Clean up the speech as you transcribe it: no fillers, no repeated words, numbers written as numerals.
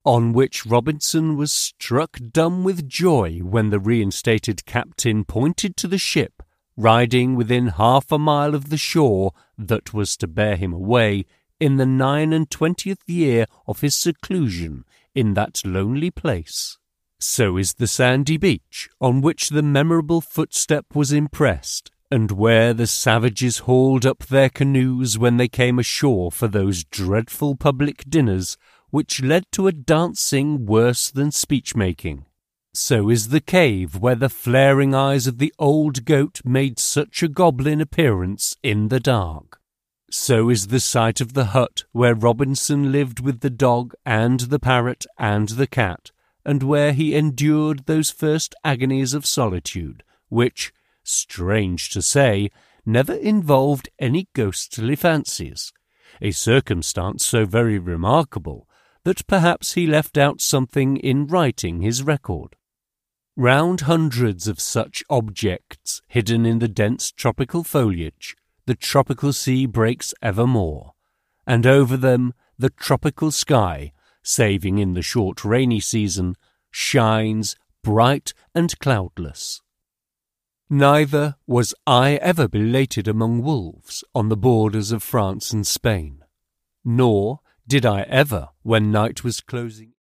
on which Robinson was struck dumb with joy when the reinstated captain pointed to the ship, riding within 1/2 mile of the shore that was to bear him away in the 29th year of his seclusion in that lonely place. So is the sandy beach on which the memorable footstep was impressed, and where the savages hauled up their canoes when they came ashore for those dreadful public dinners which led to a dancing worse than speech-making. So is the cave where the flaring eyes of the old goat made such a goblin appearance in the dark. So is the site of the hut where Robinson lived with the dog and the parrot and the cat, and where he endured those first agonies of solitude, which, strange to say, never involved any ghostly fancies, a circumstance so very remarkable that perhaps he left out something in writing his record. Round hundreds of such objects hidden in the dense tropical foliage, the tropical sea breaks evermore, and over them the tropical sky, saving in the short rainy season, shines bright and cloudless. Neither was I ever belated among wolves on the borders of France and Spain, nor did I ever, when night was closing